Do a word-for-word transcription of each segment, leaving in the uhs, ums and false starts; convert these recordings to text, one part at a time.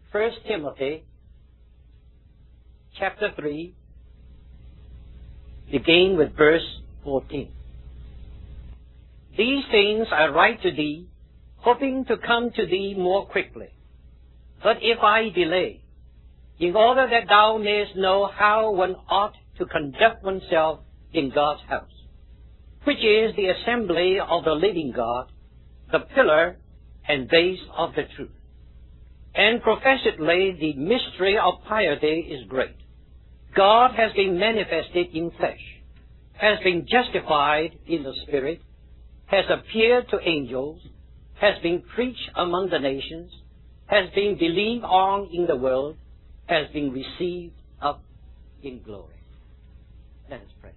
First Timothy chapter three, begin with verse fourteen. These things I write to thee, hoping to come to thee more quickly. But if I delay, in order that thou mayest know how one ought to conduct oneself in God's house, which is the assembly of the living God, the pillar and base of the truth. And professedly the mystery of piety is great. God has been manifested in flesh, has been justified in the Spirit, has appeared to angels, has been preached among the nations, has been believed on in the world, has been received up in glory. Let us pray.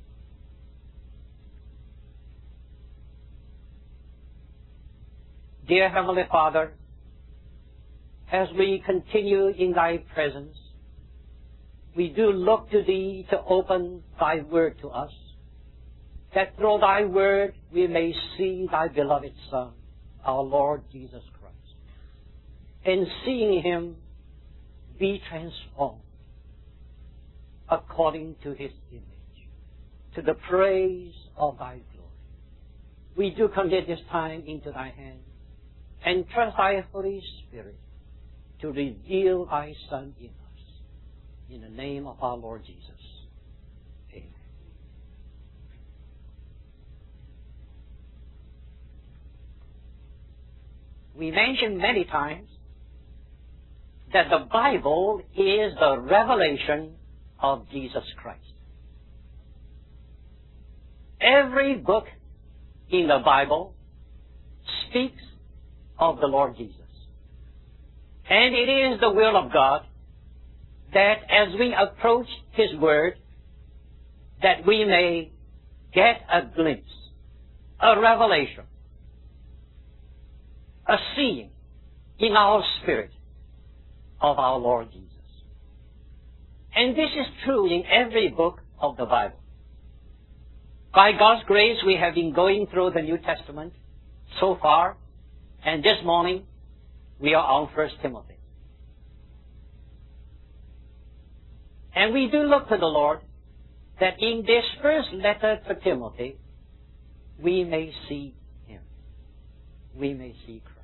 Dear Heavenly Father, as we continue in Thy presence, we do look to Thee to open Thy Word to us, that through Thy Word we may see Thy beloved Son, our Lord Jesus Christ, and seeing Him be transformed according to His image, to the praise of Thy glory. We do commit this time into Thy hand and trust Thy Holy Spirit to reveal Thy Son in us. In the name of our Lord Jesus. Amen. We mentioned many times that the Bible is the revelation of Jesus Christ. Every book in the Bible speaks of the Lord Jesus. And it is the will of God that as we approach His Word, that we may get a glimpse, a revelation, a seeing in our spirit of our Lord Jesus. And this is true in every book of the Bible. By God's grace, we have been going through the New Testament so far, and this morning we are on First Timothy. And we do look to the Lord that in this first letter to Timothy, we may see Him. We may see Christ.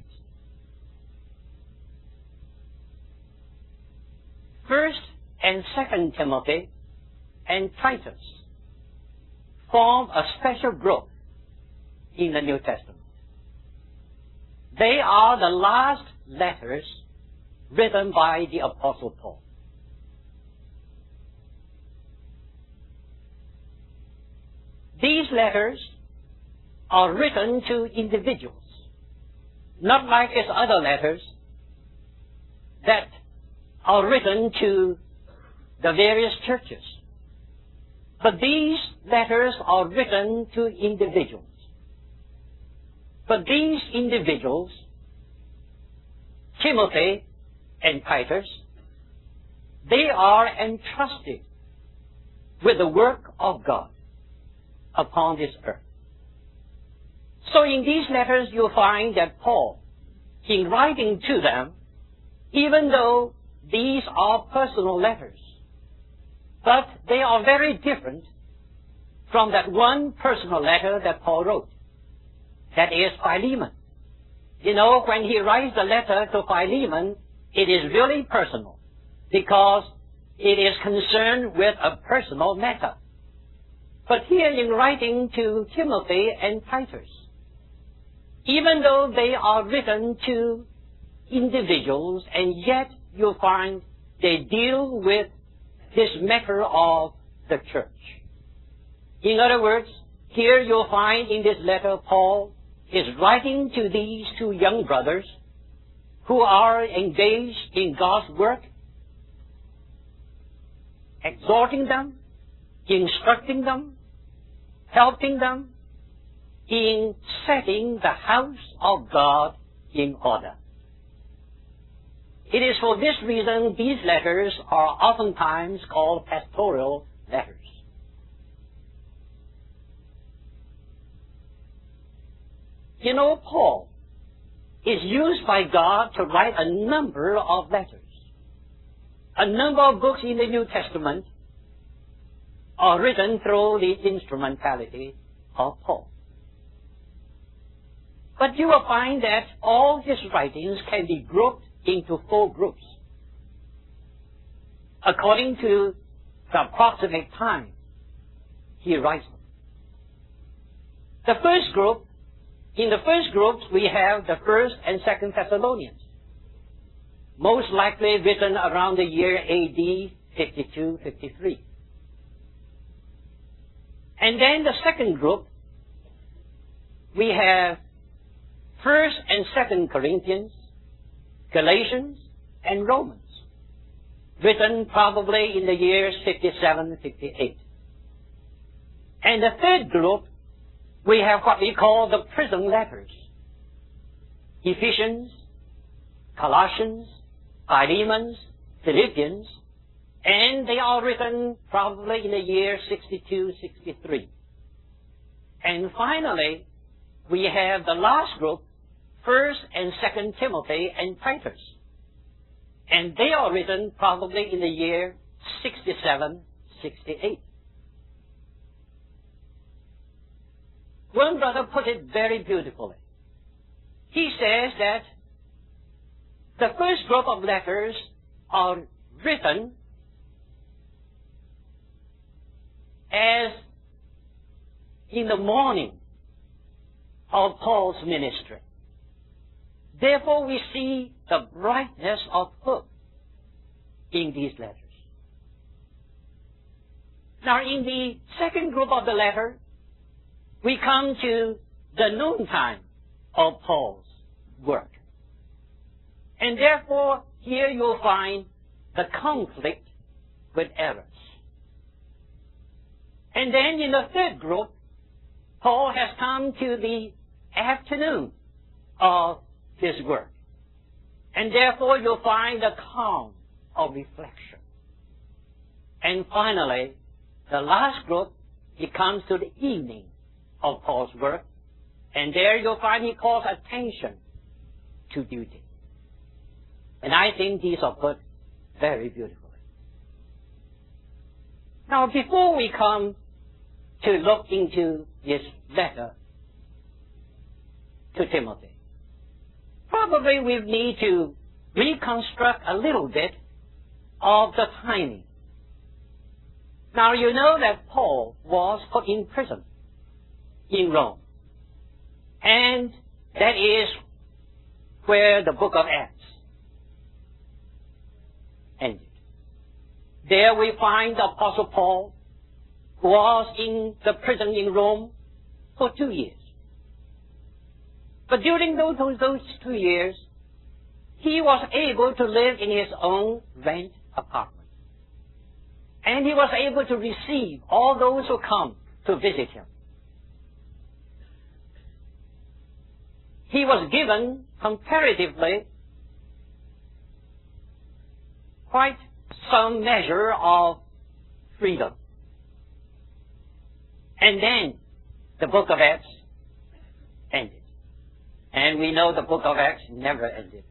First and Second Timothy and Titus form a special group in the New Testament. They are the last letters written by the Apostle Paul. These letters are written to individuals, not like his other letters that are written to the various churches. But these letters are written to individuals. But these individuals, Timothy and Titus, they are entrusted with the work of God upon this earth. So in these letters you'll find that Paul, in writing to them, even though these are personal letters, but they are very different from that one personal letter that Paul wrote. That is Philemon. You know, when he writes the letter to Philemon, it is really personal because it is concerned with a personal matter. But here in writing to Timothy and Titus, even though they are written to individuals, and yet you'll find they deal with this matter of the church. In other words, here you'll find in this letter Paul is writing to these two young brothers who are engaged in God's work, exhorting them, instructing them, helping them in setting the house of God in order. It is for this reason these letters are oftentimes called pastoral letters. You know, Paul, is used by God to write a number of letters. A number of books in the New Testament are written through the instrumentality of Paul. But you will find that all his writings can be grouped into four groups according to the approximate time he writes them. The first group, in the first groups we have the First and Second Thessalonians, most likely written around the year A D fifty-two fifty-three. And then the second group, we have First and Second Corinthians, Galatians, and Romans, written probably in the years fifty-seven fifty-eight. And the third group, we have what we call the prison letters. Ephesians, Colossians, Philemon, Philippians, and they are written probably in the year sixty-two sixty-three. And finally, we have the last group, First and Second Timothy and Titus. And they are written probably in the year sixty-seven sixty-eight. One brother put it very beautifully. He says that the first group of letters are written as in the morning of Paul's ministry. Therefore, we see the brightness of hope in these letters. Now, in the second group of the letter, we come to the noontime of Paul's work. And therefore, here you'll find the conflict with errors. And then in the third group, Paul has come to the afternoon of his work. And therefore, you'll find the calm of reflection. And finally, the last group, he comes to the evening of Paul's work, and there you'll find he calls attention to duty. And I think these are put very beautifully. Now, before we come to look into this letter to Timothy, probably we need to reconstruct a little bit of the timing. Now, you know that Paul was put in prison in Rome. And that is where the book of Acts ended. There we find the Apostle Paul was in the prison in Rome for two years. But during those, those, those two years, he was able to live in his own rent apartment. And he was able to receive all those who come to visit him. He was given comparatively quite some measure of freedom. And then the book of Acts ended. And we know the book of Acts never ended.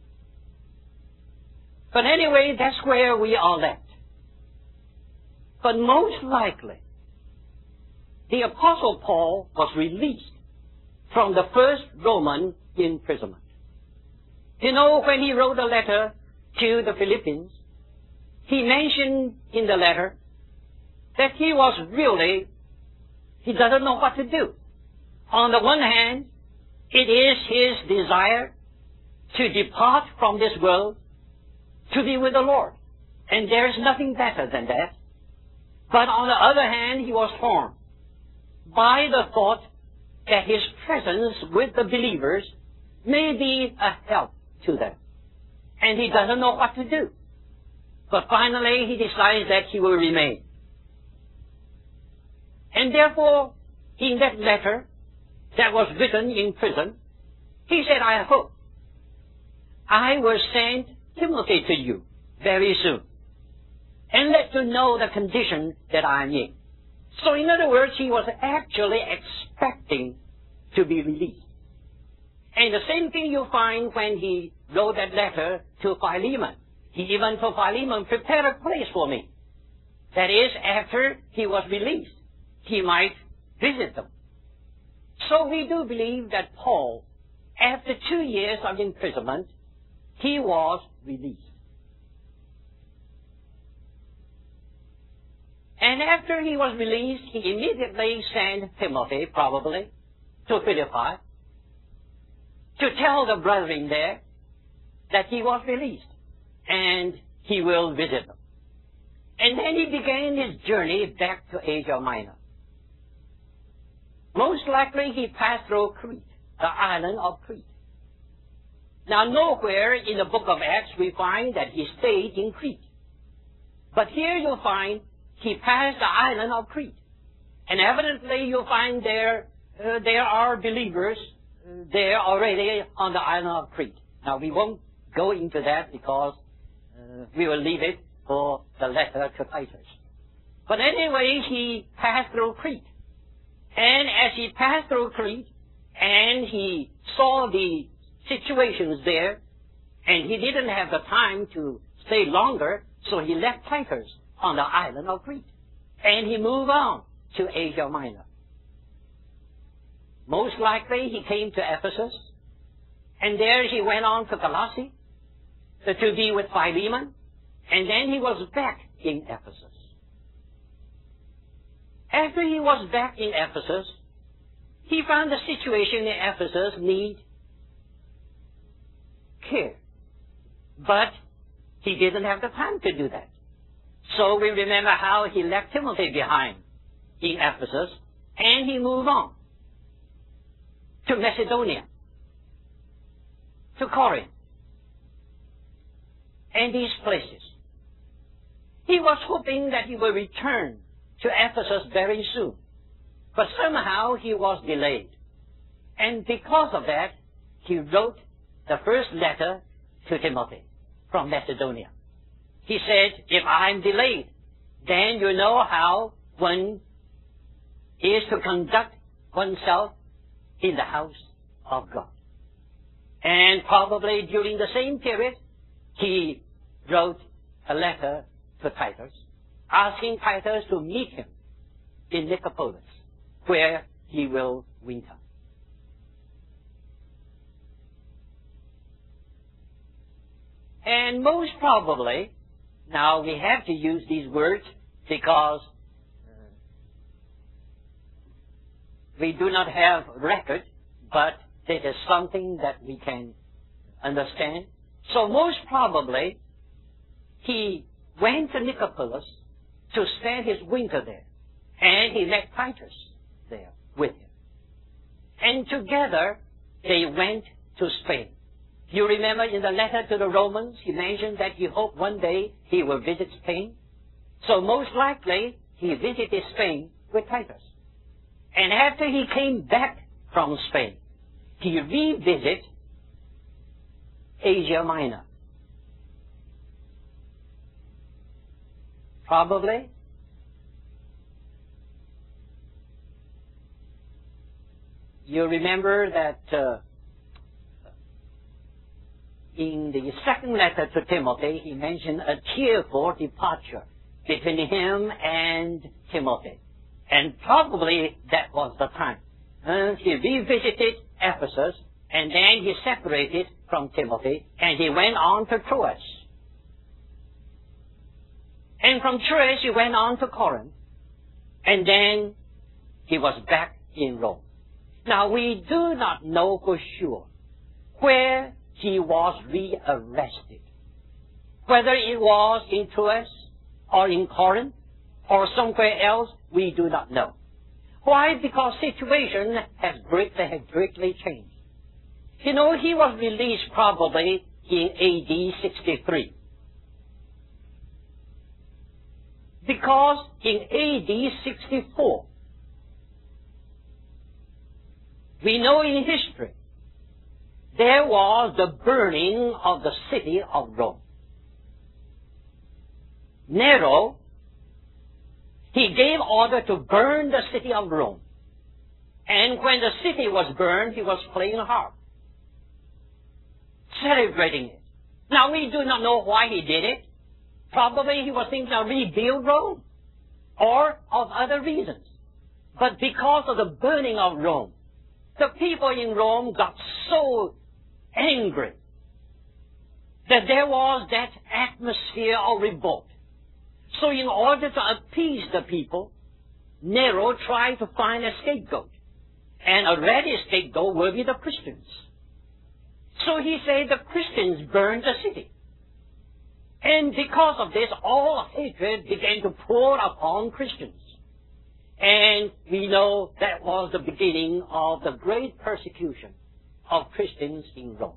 But anyway, that's where we are left. But most likely, the Apostle Paul was released from the first Roman imprisonment. You know, when he wrote a letter to the Philippians, he mentioned in the letter that he was really, he doesn't know what to do. On the one hand, it is his desire to depart from this world to be with the Lord. And there is nothing better than that. But on the other hand, he was torn by the thought that his presence with the believers may be a help to them. And he doesn't know what to do. But finally, he decides that he will remain. And therefore, in that letter that was written in prison, he said, I hope I will send Timothy to you very soon and let you know the condition that I am in. So in other words, he was actually expecting to be released. And the same thing you find when he wrote that letter to Philemon. He even told Philemon, prepare a place for me. That is, after he was released, he might visit them. So we do believe that Paul, after two years of imprisonment, he was released. And after he was released, he immediately sent Timothy, probably, to Philippi, to tell the brethren there that he was released, and he will visit them. And then he began his journey back to Asia Minor. Most likely he passed through Crete, the island of Crete. Now nowhere in the book of Acts we find that he stayed in Crete. But here you'll find he passed the island of Crete. And evidently you'll find there, uh, there are believers uh, there already on the island of Crete. Now we won't go into that because uh, we will leave it for the letter to Titus. But anyway, he passed through Crete. And as he passed through Crete, and he saw the situations there, and he didn't have the time to stay longer, so he left Titus on the island of Crete. And he moved on to Asia Minor. Most likely he came to Ephesus, and there he went on to Colossae to be with Philemon, and then he was back in Ephesus. After he was back in Ephesus, he found the situation in Ephesus need care. But he didn't have the time to do that. So we remember how he left Timothy behind in Ephesus, and he moved on to Macedonia, to Corinth, and these places. He was hoping that he would return to Ephesus very soon. But somehow he was delayed. And because of that, he wrote the first letter to Timothy from Macedonia. He said, if I'm delayed, then you know how one is to conduct oneself in the house of God. And probably during the same period, he wrote a letter to Titus, asking Titus to meet him in Nicopolis, where he will winter. And most probably, now we have to use these words because we do not have record, but it is something that we can understand. So most probably, he went to Nicopolis to spend his winter there. And he met Titus there with him. And together, they went to Spain. You remember in the letter to the Romans, he mentioned that he hoped one day he will visit Spain. So most likely, he visited Spain with Titus. And after he came back from Spain, he revisited Asia Minor. Probably you remember that uh, in the second letter to Timothy, he mentioned a tearful departure between him and Timothy. And probably that was the time. Uh, he revisited Ephesus, and then he separated from Timothy, and he went on to Troas. And from Troas, he went on to Corinth, and then he was back in Rome. Now, we do not know for sure where he was rearrested. Whether it was in Troas, or in Corinth, or somewhere else, we do not know. Why? Because situation has greatly, has greatly changed. You know, he was released probably in A D sixty-three. Because in A D sixty-four, we know in history, there was the burning of the city of Rome. Nero, he gave order to burn the city of Rome. And when the city was burned, he was playing harp. celebrating it. Now, we do not know why he did it. Probably he was thinking of rebuild Rome, or of other reasons. But because of the burning of Rome, the people in Rome got so angry that there was that atmosphere of revolt. So in order to appease the people, Nero tried to find a scapegoat. And a ready scapegoat will be the Christians. So he said the Christians burned the city. And because of this, all hatred began to pour upon Christians. And we know that was the beginning of the great persecution of Christians in Rome.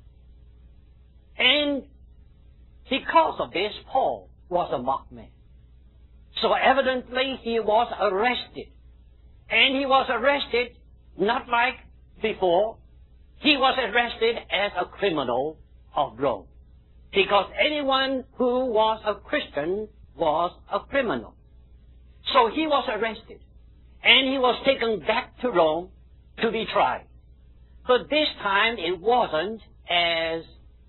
And because of this, Paul was a mocked man. So evidently he was arrested. And he was arrested not like before. He was arrested as a criminal of Rome. Because anyone who was a Christian was a criminal. So he was arrested. And he was taken back to Rome to be tried. But this time it wasn't as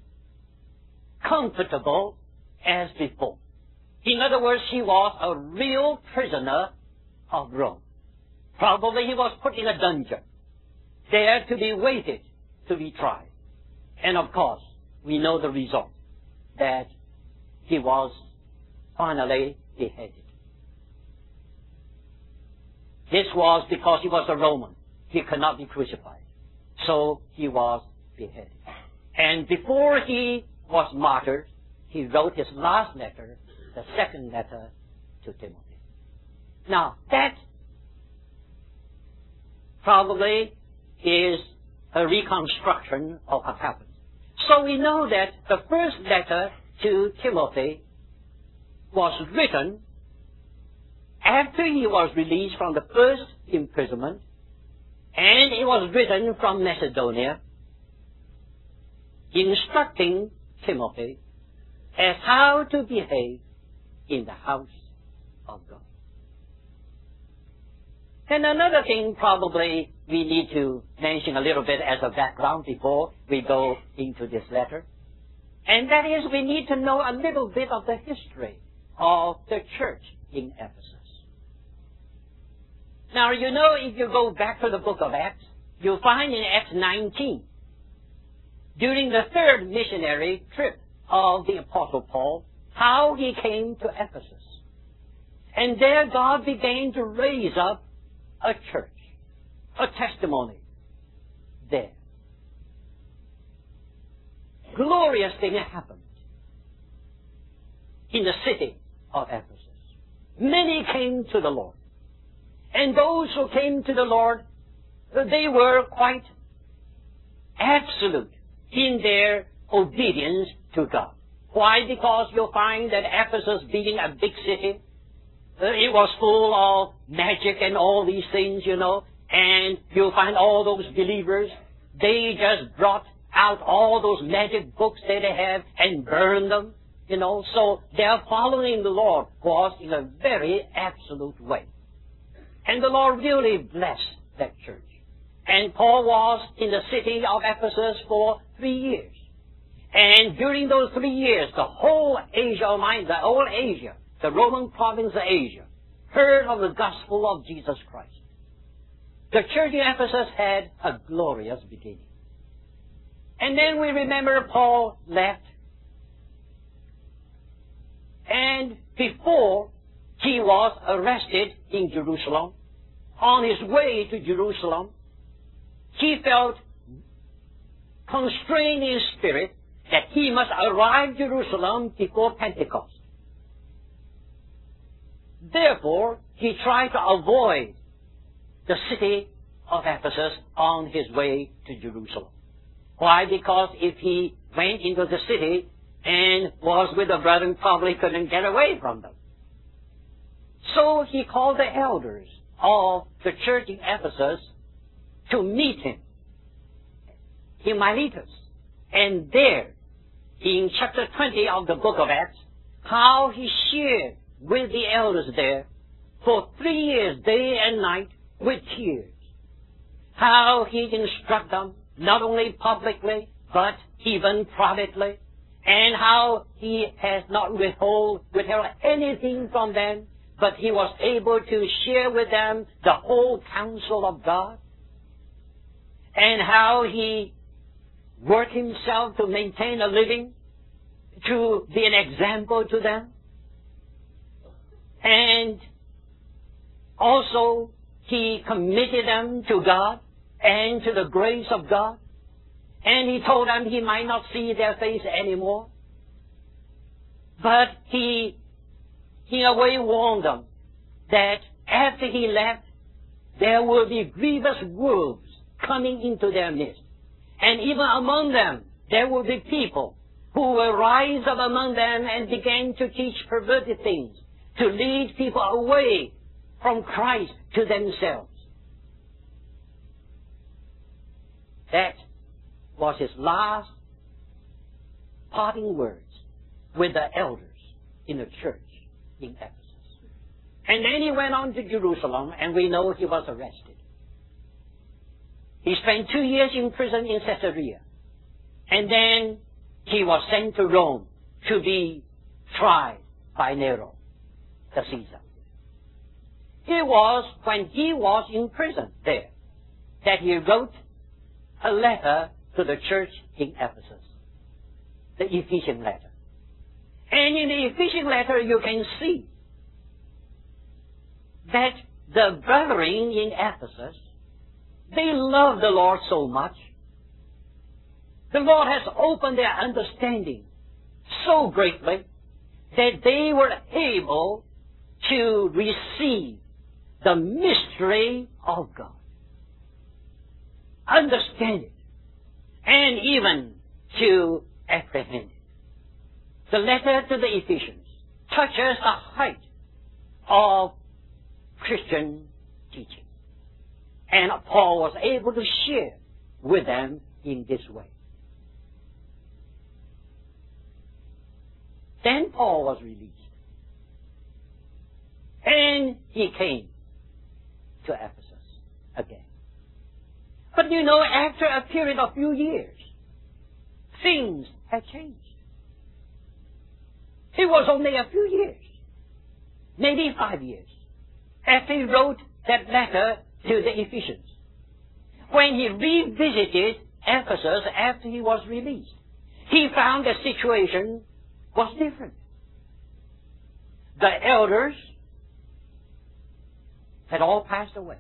comfortable as before. In other words, he was a real prisoner of Rome. Probably he was put in a dungeon, there to be waited to be tried. And of course, we know the result, that he was finally beheaded. This was because he was a Roman. He could not be crucified. So he was beheaded. And before he was martyred, he wrote his last letter, the second letter to Timothy. Now, that probably is a reconstruction of what happened. So we know that the first letter to Timothy was written after he was released from the first imprisonment, and it was written from Macedonia, instructing Timothy as how to behave in the house of God. And another thing probably we need to mention a little bit as a background before we go into this letter, and that is we need to know a little bit of the history of the church in Ephesus. Now, you know, if you go back to the book of Acts, you'll find in Acts nineteen, during the third missionary trip of the Apostle Paul, how he came to Ephesus. And there God began to raise up a church, a testimony there. Glorious thing happened in the city of Ephesus. Many came to the Lord. And those who came to the Lord, they were quite absolute in their obedience to God. Why? Because you'll find that Ephesus, being a big city, it was full of magic and all these things, you know, and you'll find all those believers, they just brought out all those magic books that they have and burned them, you know, so their following the Lord was in a very absolute way. And the Lord really blessed that church. And Paul was in the city of Ephesus for three years. And during those three years, the whole Asia Minor, the whole Asia, the Roman province of Asia, heard of the gospel of Jesus Christ. The church in Ephesus had a glorious beginning. And then we remember Paul left. And before he was arrested in Jerusalem, on his way to Jerusalem, he felt constrained in spirit that he must arrive in Jerusalem before Pentecost. Therefore, he tried to avoid the city of Ephesus on his way to Jerusalem. Why? Because if he went into the city and was with the brethren, probably couldn't get away from them. So he called the elders of the church in Ephesus to meet him in Miletus. And there, in chapter twenty of the book of Acts, how he shared with the elders there for three years, day and night, with tears. How he instructed them, not only publicly, but even privately, and how he has not withhold, withheld anything from them, but he was able to share with them the whole counsel of God, and how he worked himself to maintain a living, to be an example to them. And also, he committed them to God and to the grace of God. And he told them he might not see their face anymore. But he, in a way, warned them that after he left, there will be grievous wolves coming into their midst. And even among them, there will be people who will rise up among them and begin to teach perverted things, to lead people away from Christ to themselves. That was his last parting words with the elders in the church in Ephesus. And then he went on to Jerusalem, and we know he was arrested. He spent two years in prison in Caesarea. And then he was sent to Rome to be tried by Nero, the Caesar. It was when he was in prison there that he wrote a letter to the church in Ephesus, the Ephesian letter. And in the Ephesian letter you can see that the brethren in Ephesus, they love the Lord so much. The Lord has opened their understanding so greatly that they were able to receive the mystery of God, understand it, and even to apprehend it. The letter to the Ephesians touches the height of Christian teaching. And Paul was able to share with them in this way. Then Paul was released. And he came to Ephesus again. But you know, after a period of few years, things had changed. It was only a few years, maybe five years, after he wrote that letter to the Ephesians. When he revisited Ephesus after he was released, he found the situation was different. The elders had all passed away.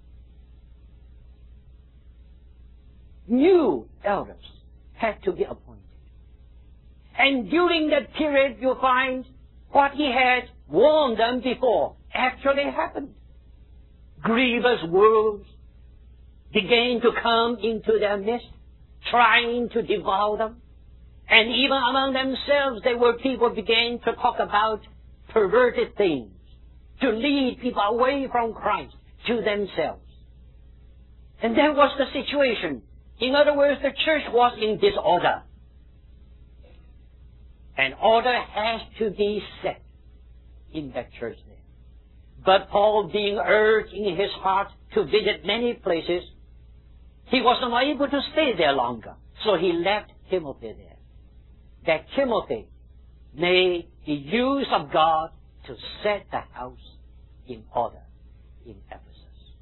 New elders had to be appointed. And during that period, you find what he had warned them before actually happened. Grievous wolves began to come into their midst, trying to devour them. And even among themselves, there were people began to talk about perverted things, to lead people away from Christ to themselves. And that was the situation. In other words, the church was in disorder. And order has to be set in that church there. But Paul, being urged in his heart to visit many places, he was not able to stay there longer. So he left Timothy there, that Timothy may be used of God to set the house in order in Ephesus.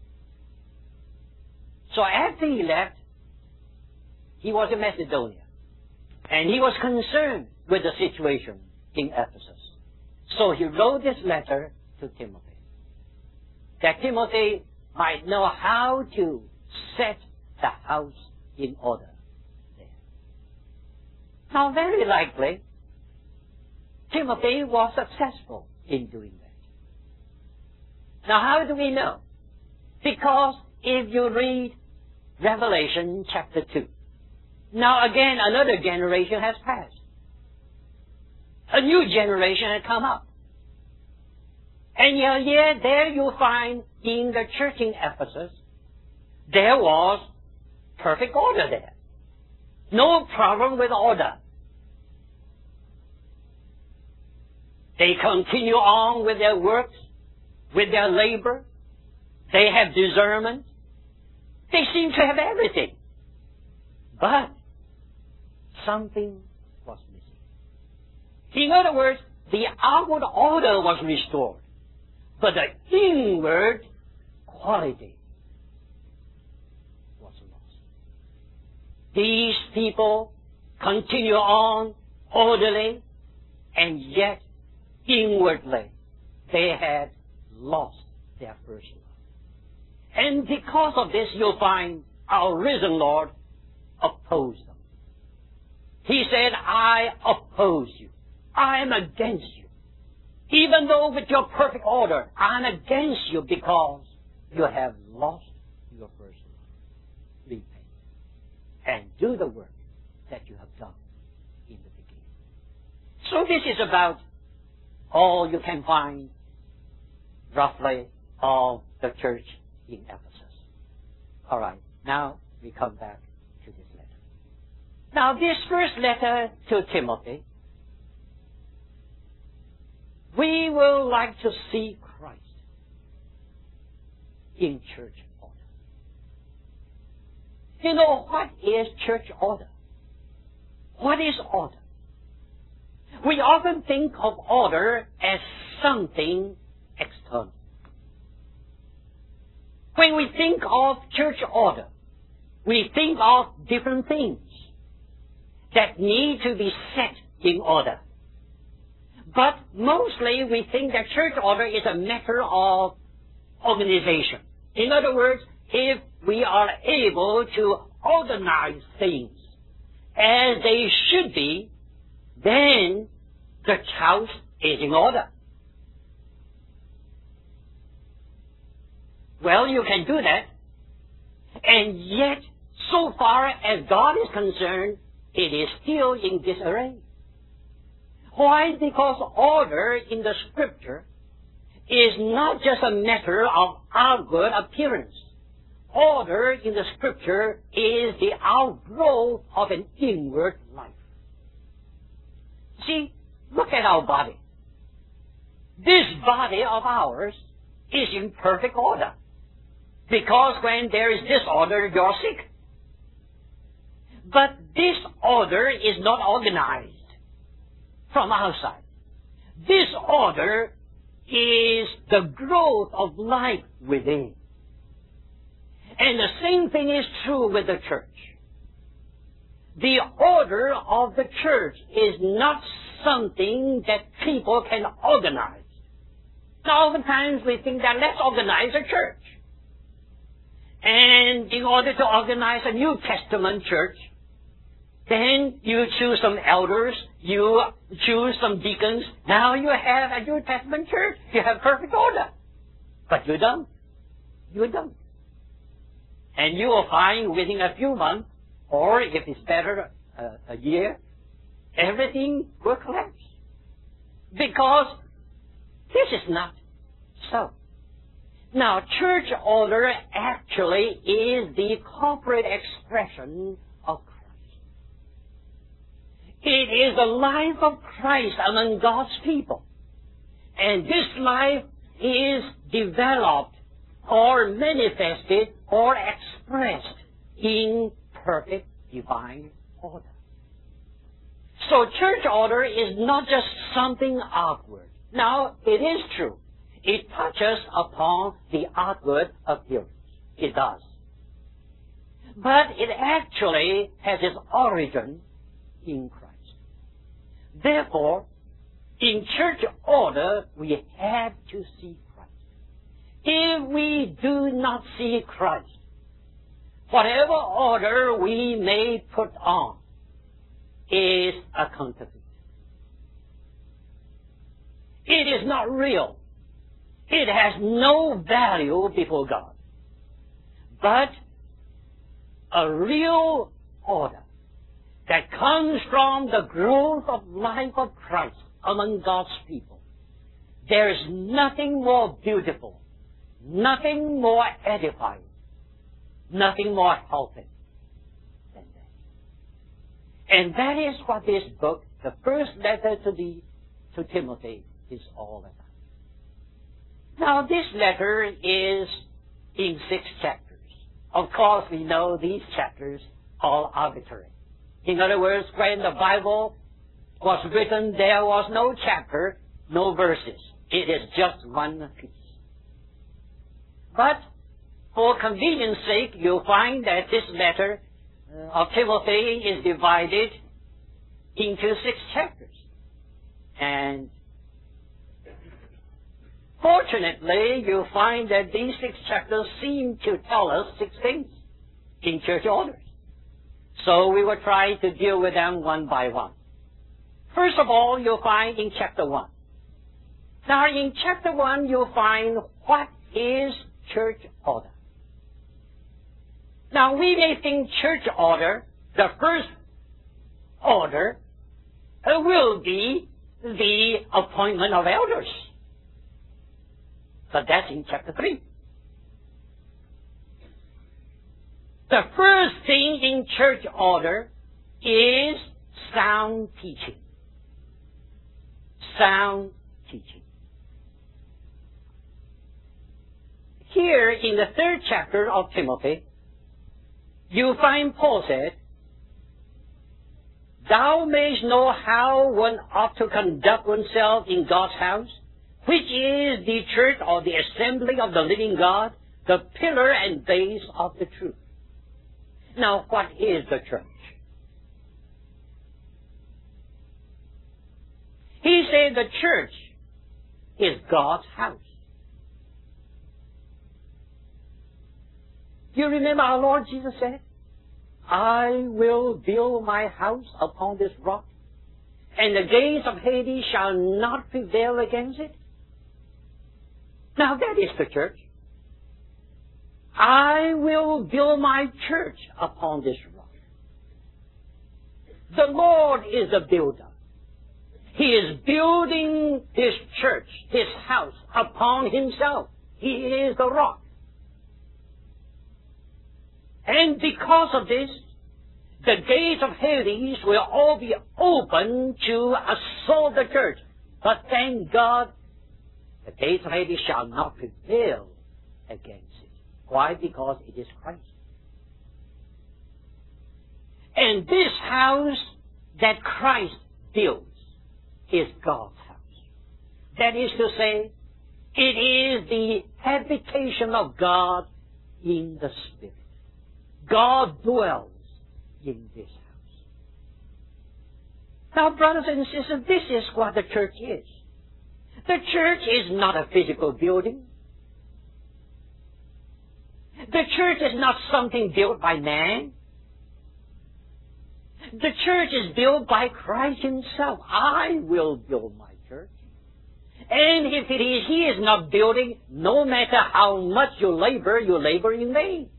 So after he left, he was in Macedonia. And he was concerned with the situation in Ephesus. So he wrote this letter to Timothy, that Timothy might know how to set the house in order there. Now, very likely, Timothy was successful in doing that. Now, how do we know? Because if you read Revelation chapter two, now again, another generation has passed. A new generation had come up. And yet, yeah, there you find in the church in Ephesus, there was perfect order there. No problem with order. They continue on with their works, with their labor. They have discernment. They seem to have everything. But something was missing. In other words, the outward order was restored, but the inward quality was lost. These people continue on orderly, and yet inwardly they had lost their first love. And because of this, you'll find our risen Lord opposed them. He said, I oppose you. I am against you. Even though with your perfect order, I'm against you because you have lost your first love. Repent and do the work that you have done in the beginning. So this is about all you can find, roughly, of the church in Ephesus. All right, now we come back to this letter. Now, this first letter to Timothy, we will like to see Christ in church order. You know, what is church order? What is order? We often think of order as something external. When we think of church order, we think of different things that need to be set in order. But mostly we think that church order is a matter of organization. In other words, if we are able to organize things as they should be, then the house is in order. Well, you can do that, and yet, so far as God is concerned, it is still in disarray. Why? Because order in the Scripture is not just a matter of outward appearance. Order in the Scripture is the outgrowth of an inward life. See, look at our body. This body of ours is in perfect order. Because when there is disorder, you're sick. But disorder is not organized from outside. Disorder is the growth of life within. And the same thing is true with the church. The order of the church is not something that people can organize. Now, oftentimes we think that let's organize a church. And in order to organize a New Testament church, then you choose some elders, you choose some deacons. Now you have a New Testament church. You have perfect order. But you don't. You don't. And you will find within a few months, or if it's better, uh, a year, everything will collapse. Because this is not so. Now, church order actually is the corporate expression of Christ. It is the life of Christ among God's people. And this life is developed or manifested or expressed in perfect divine order. So church order is not just something outward. Now, it is true. It touches upon the outward appearance. It does. But it actually has its origin in Christ. Therefore, in church order, we have to see Christ. If we do not see Christ, whatever order we may put on is a counterfeit. It is not real. It has no value before God. But a real order that comes from the growth of life of Christ among God's people. There is nothing more beautiful, nothing more edifying, nothing more helping than that. And that is what this book, the first letter to the to Timothy, is all about. Now, this letter is in six chapters. Of course, we know these chapters are arbitrary. In other words, when the Bible was written, there was no chapter, no verses. It is just one piece. But for convenience sake, you'll find that this letter uh, of Timothy is divided into six chapters. And fortunately, you'll find that these six chapters seem to tell us six things in church orders. So we will try to deal with them one by one. First of all, you'll find in chapter one. Now, in chapter one, you'll find what is church order. Now, we may think church order, the first order, uh, will be the appointment of elders. But that's in chapter three. The first thing in church order is sound teaching. Sound teaching. Here in the third chapter of Timothy, you find Paul said, "Thou mayst know how one ought to conduct oneself in God's house, which is the church or the assembly of the living God, the pillar and base of the truth." Now, what is the church? He said the church is God's house. You remember our Lord Jesus said, "I will build my house upon this rock, and the gates of Hades shall not prevail against it." Now that is the church. I will build my church upon this rock. The Lord is the builder. He is building His church, His house, upon Himself. He is the rock. And because of this, the gates of Hades will all be open to assault the church. But thank God, the gates of Hades shall not prevail against it. Why? Because it is Christ. And this house that Christ builds is God's house. That is to say, it is the habitation of God in the Spirit. God dwells in this house. Now, brothers and sisters, this is what the church is. The church is not a physical building. The church is not something built by man. The church is built by Christ Himself. I will build my church. And if it is He is not building, no matter how much you labor, you labor in vain.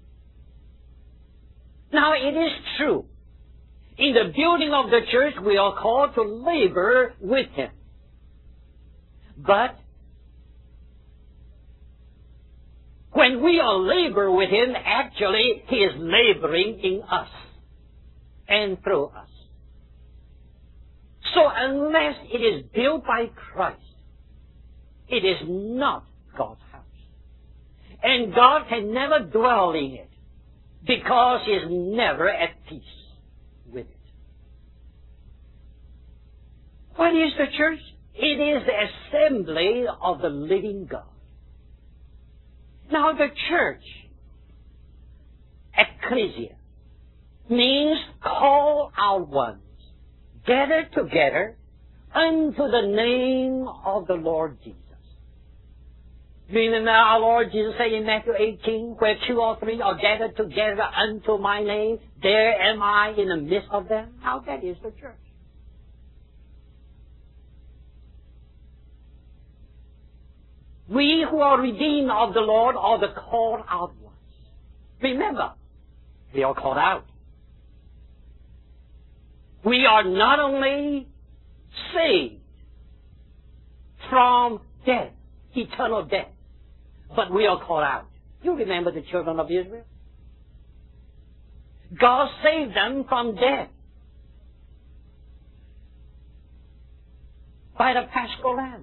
Now, it is true. In the building of the church, we are called to labor with Him. But when we are labor with Him, actually, He is laboring in us and through us. So unless it is built by Christ, it is not God's house. And God can never dwell in it because He is never at peace with it. What is the church? It is the assembly of the living God. Now the church, ecclesia, means call out ones, gather together unto the name of the Lord Jesus. Remember our Lord Jesus said in Matthew eighteen, where two or three are gathered together unto my name, there am I in the midst of them. Now that is the church. We who are redeemed of the Lord are the called out ones. Remember, we are called out. We are not only saved from death, eternal death, but we are called out. You remember the children of Israel? God saved them from death by the Paschal Lamb.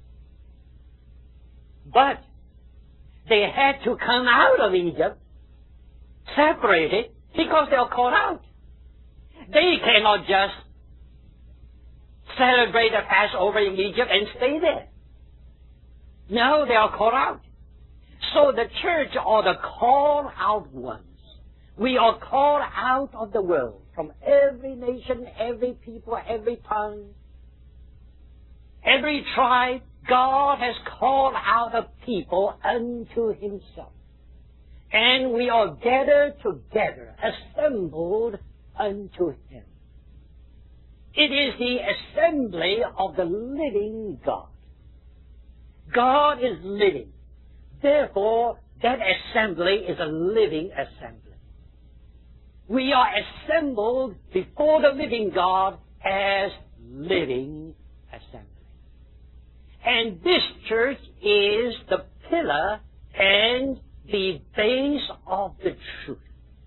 But they had to come out of Egypt, separated, because they are called out. They cannot just celebrate the Passover in Egypt and stay there. No, they are called out. So the church are the called out ones. We are called out of the world, from every nation, every people, every tongue, every tribe. God has called out a people unto himself. And we are gathered together, assembled unto him. It is the assembly of the living God. God is living. Therefore, that assembly is a living assembly. We are assembled before the living God as living assembly. And this church is the pillar and the base of the truth.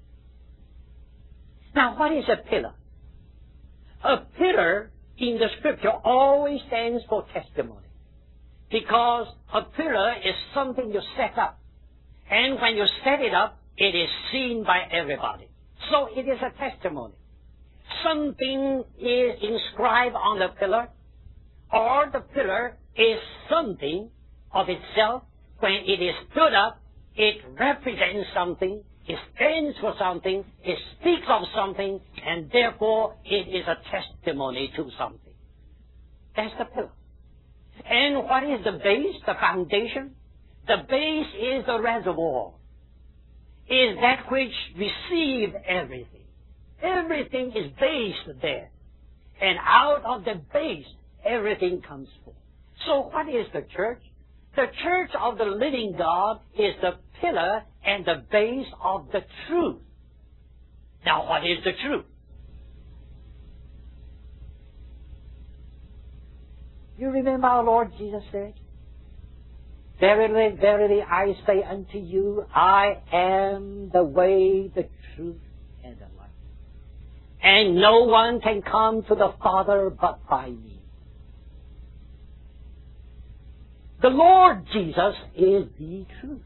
Now, what is a pillar? A pillar in the Scripture always stands for testimony. Because a pillar is something you set up. And when you set it up, it is seen by everybody. So it is a testimony. Something is inscribed on the pillar, or the pillar is something of itself. When it is stood up, it represents something, it stands for something, it speaks of something, and therefore it is a testimony to something. That's the pillar. And what is the base, the foundation? The base is the reservoir. Is that which received everything. Everything is based there. And out of the base, everything comes forth. So what is the church? The church of the living God is the pillar and the base of the truth. Now, what is the truth? You remember our Lord Jesus said, "Verily, verily, I say unto you, I am the way, the truth, and the life. And no one can come to the Father but by me." The Lord Jesus is the truth.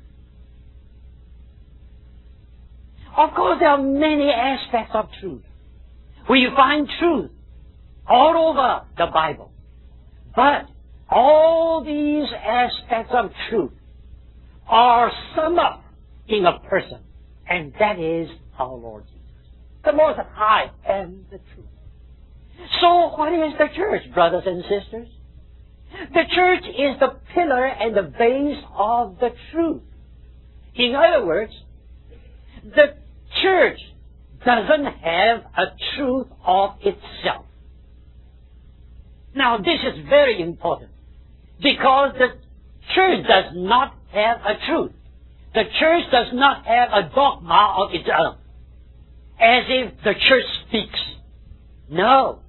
Of course, there are many aspects of truth. We find truth all over the Bible. But all these aspects of truth are summed up in a person, and that is our Lord Jesus. The Lord said, "I am the truth." So what is the church, brothers and sisters? The church is the pillar and the base of the truth. In other words, the church doesn't have a truth of itself. Now, this is very important, because the church does not have a truth. The church does not have a dogma of its own, as if the church speaks. No.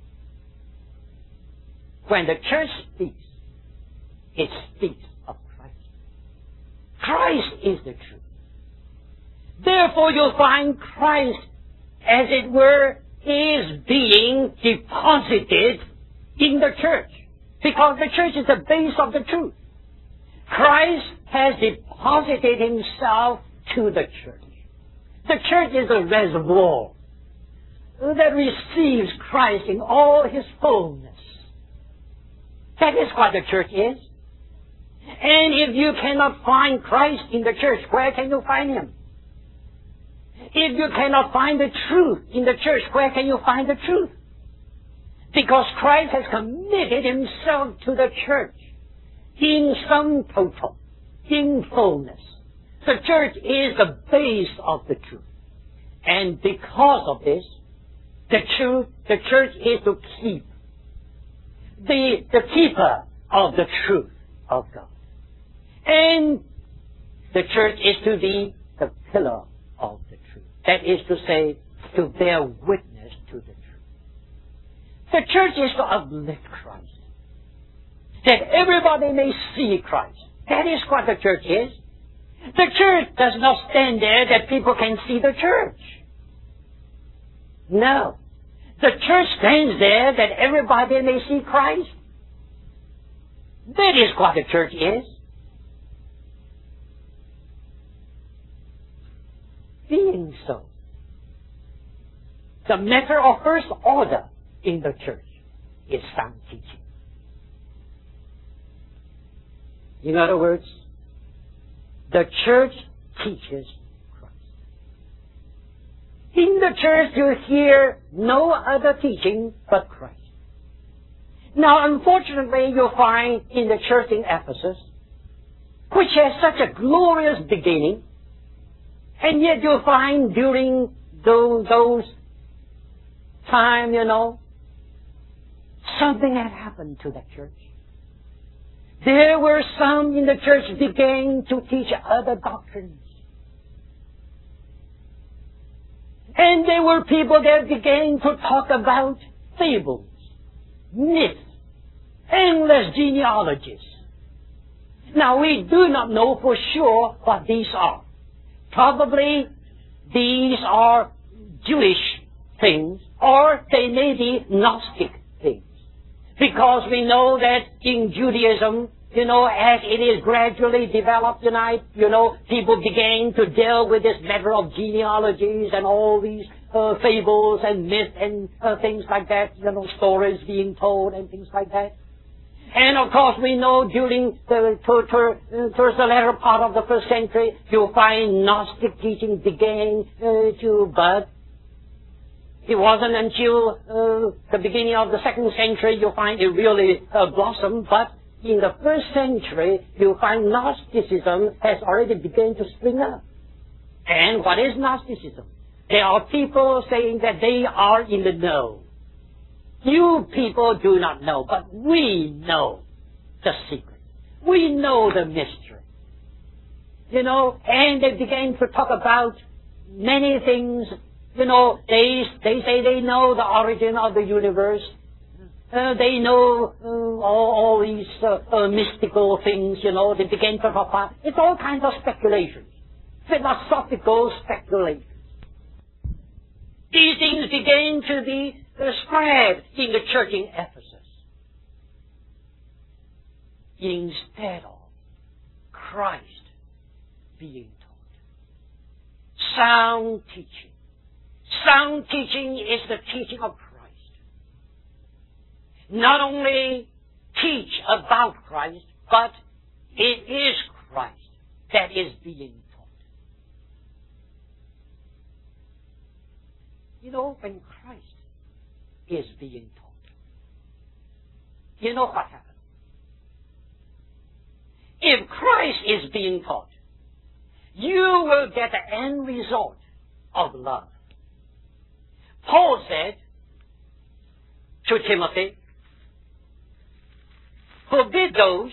When the church speaks, it speaks of Christ. Christ is the truth. Therefore, you'll find Christ, as it were, is being deposited in the church, because the church is the base of the truth. Christ has deposited himself to the church. The church is a reservoir that receives Christ in all his fullness. That is what the church is. And if you cannot find Christ in the church, where can you find him? If you cannot find the truth in the church, where can you find the truth? Because Christ has committed himself to the church in sum total, in fullness. The church is the base of the truth. And because of this, the truth, the church is to keep, the, the keeper of the truth of God. And the church is to be the pillar of the truth. That is to say, to bear witness to the truth. The church is to uplift Christ, that everybody may see Christ. That is what the church is. The church does not stand there that people can see the church. No. The church stands there that everybody may see Christ. That is what the church is. Being so, the matter of first order in the church is sound teaching. In other words, the church teaches Christ. In the church you hear no other teaching but Christ. Now, unfortunately, you'll find in the church in Ephesus, which has such a glorious beginning, and yet you'll find during those, those time, you know, something had happened to the church. There were some in the church began to teach other doctrines. And there were people that began to talk about fables, myths, endless genealogies. Now, we do not know for sure what these are. Probably these are Jewish things, or they may be Gnostic things. Because we know that in Judaism, you know, as it is gradually developed tonight, you know, people began to deal with this matter of genealogies and all these uh, fables and myths and uh, things like that, you know, stories being told and things like that. And of course we know during the, to, to, towards the latter part of the first century, you'll find Gnostic teaching began uh, to bud. It wasn't until uh, the beginning of the second century you'll find it really uh, blossomed, but in the first century you'll find Gnosticism has already begun to spring up. And what is Gnosticism? There are people saying that they are in the know. You people do not know, but we know the secret. We know the mystery. You know, and they began to talk about many things. You know, they, they say they know the origin of the universe. Uh, they know uh, all, all these uh, uh, mystical things, you know. They begin to talk about, it's all kinds of speculations. Philosophical speculations. These things began to be uh, spread in the church in Ephesus. Instead of Christ being taught. Sound teaching. Sound teaching is the teaching of Christ. Not only teach about Christ, but it is Christ that is being taught. You know, when Christ is being taught, you know what happens? If Christ is being taught, you will get the end result of love. Paul said to Timothy, forbid those,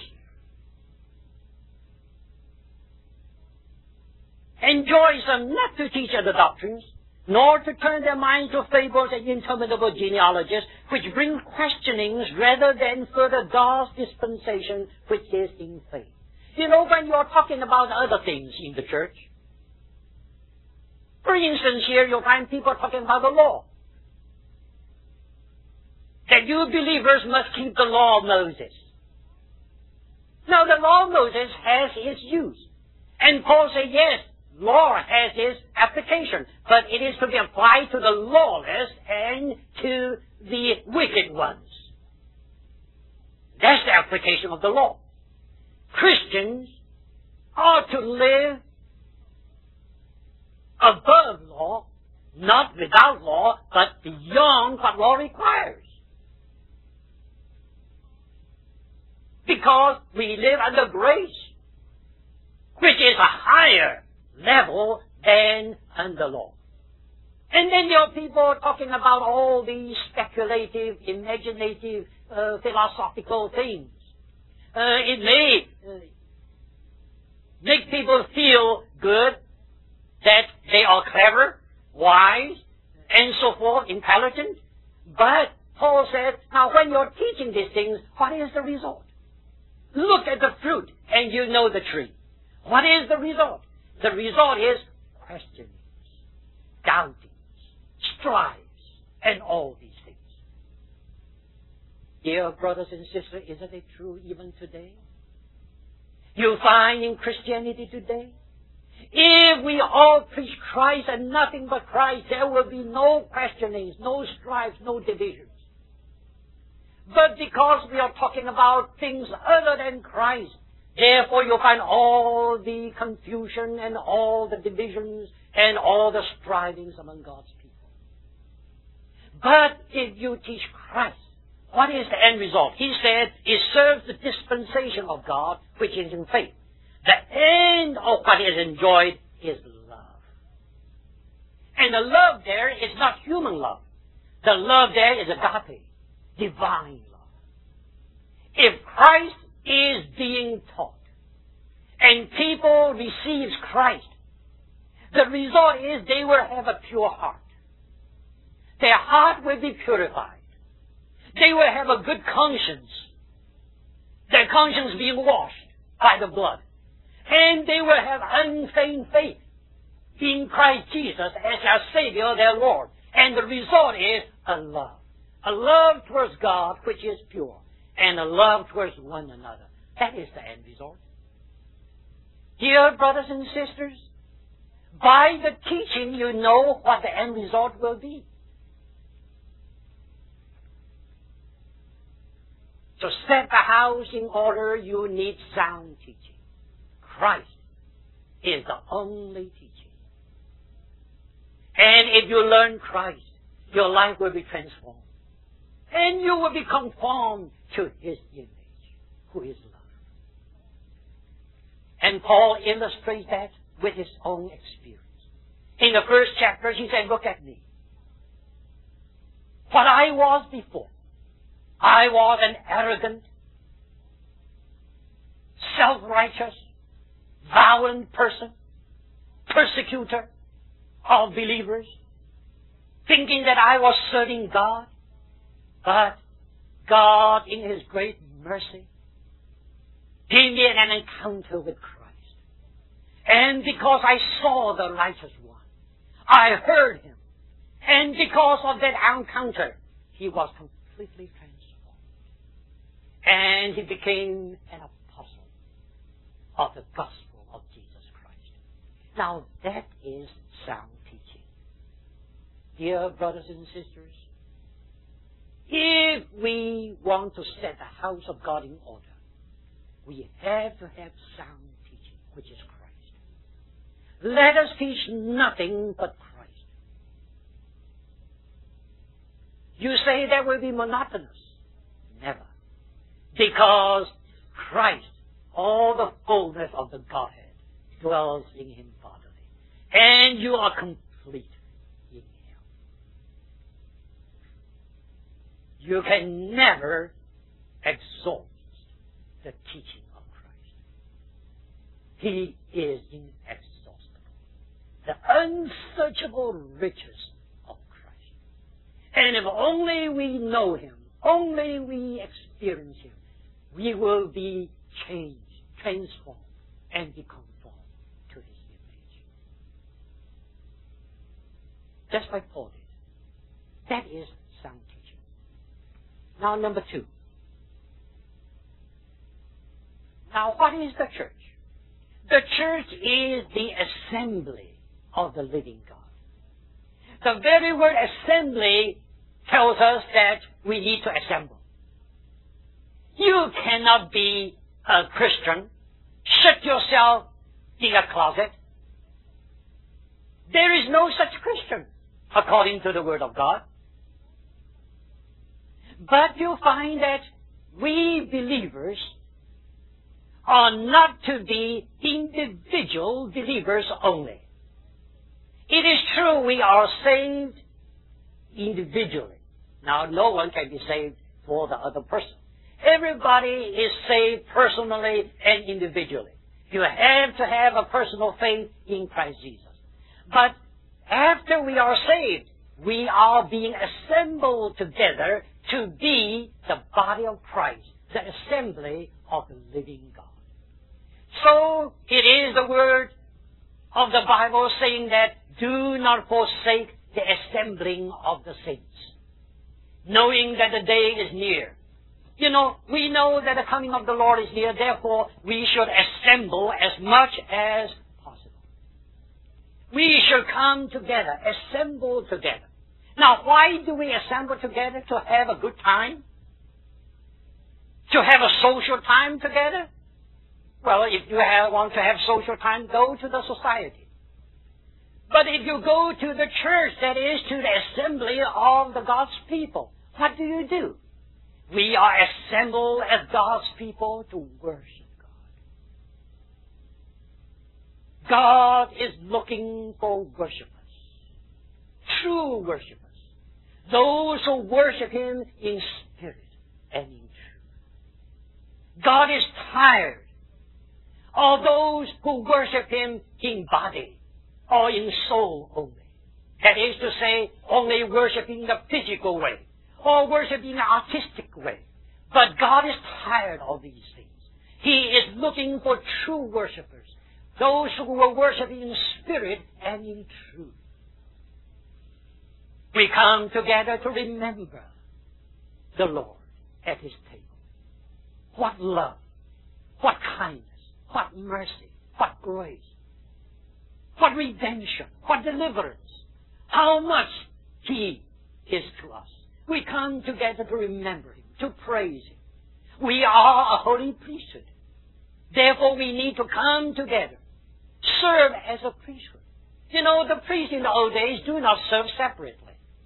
enjoins them not to teach other doctrines, nor to turn their minds to fables and interminable genealogies, which bring questionings rather than further God's dispensation, which is in faith. You know, when you're talking about other things in the church, for instance, here you'll find people talking about the law. That you believers must keep the law of Moses. Now, the law of Moses has its use. And Paul said, yes, law has its application, but it is to be applied to the lawless and to the wicked ones. That's the application of the law. Christians are to live above law, not without law, but beyond what law requires. Because we live under grace, which is a higher level than under law. And then there are people talking about all these speculative, imaginative, uh, philosophical things. Uh, it may uh, make people feel good that they are clever, wise, and so forth, intelligent. But Paul said, now when you're teaching these things, what is the result? Look at the fruit and you know the tree. What is the result? The result is questionings, doubtings, strives, and all these things. Dear brothers and sisters, isn't it true even today? You find in Christianity today, If we all preach Christ and nothing but Christ, there will be no questionings, no strifes, no divisions. But because we are talking about things other than Christ, therefore you'll find all the confusion and all the divisions and all the strivings among God's people. But if you teach Christ, what is the end result? He said it serves the dispensation of God, which is in faith. The end of what is enjoyed is love. And the love there is not human love. The love there is agape, divine love. If Christ is being taught and people receive Christ, the result is they will have a pure heart. Their heart will be purified. They will have a good conscience. Their conscience being washed by the blood. And they will have unfeigned faith in Christ Jesus as their Savior, their Lord. And the result is a love. A love towards God which is pure. And a love towards one another. That is the end result. Dear brothers and sisters, by the teaching you know what the end result will be. To set the house in order, you need sound teaching. Christ is the only teaching. And if you learn Christ, your life will be transformed. And you will be conformed to His image, who is love. And Paul illustrates that with his own experience. In the first chapter, he said, look at me. What I was before. I was an arrogant, self-righteous, violent person, persecutor of believers, thinking that I was serving God. But God, in His great mercy, gave me an encounter with Christ. And because I saw the righteous one, I heard Him. And because of that encounter, He was completely transformed. And he became an apostle of the gospel of Jesus Christ. Now, that is sound teaching. Dear brothers and sisters, if we want to set the house of God in order, we have to have sound teaching, which is Christ. Let us teach nothing but Christ. You say that will be monotonous. Never. Because Christ, all the fullness of the Godhead, dwells in Him bodily. And you are complete in Him. You can never exhaust the teaching of Christ. He is inexhaustible. The unsearchable riches of Christ. And if only we know Him, only we experience Him, we will be changed, transformed, and be conformed to His image. Just like Paul did. That is sound teaching. Now, number two. Now, what is the church? The church is the assembly of the living God. The very word assembly tells us that we need to assemble. You cannot be a Christian, shut yourself in a closet. There is no such Christian, according to the Word of God. But you find that we believers are not to be individual believers only. It is true we are saved individually. Now, no one can be saved for the other person. Everybody is saved personally and individually. You have to have a personal faith in Christ Jesus. But after we are saved, we are being assembled together to be the body of Christ, the assembly of the living God. So, it is the word of the Bible saying that do not forsake the assembling of the saints, knowing that the day is near. You know, we know that the coming of the Lord is near, therefore we should assemble as much as possible. We should come together, assemble together. Now, why do we assemble together? To have a good time? To have a social time together? Well, if you have, want to have social time, go to the society. But if you go to the church, that is, to the assembly of the God's people, what do you do? We are assembled as God's people to worship God. God is looking for worshipers, true worshipers, those who worship Him in spirit and in truth. God is tired of those who worship Him in body or in soul only. That is to say, only worshiping the physical way or worshiping the artistic way. But God is tired of these things. He is looking for true worshipers, those who will worship in spirit and in truth. We come together to remember the Lord at His table. What love, what kindness, what mercy, what grace, what redemption, what deliverance, how much He is to us. We come together to remember Him, to praise Him. We are a holy priesthood. Therefore, we need to come together, serve as a priesthood. You know, the priests in the old days do not serve separately.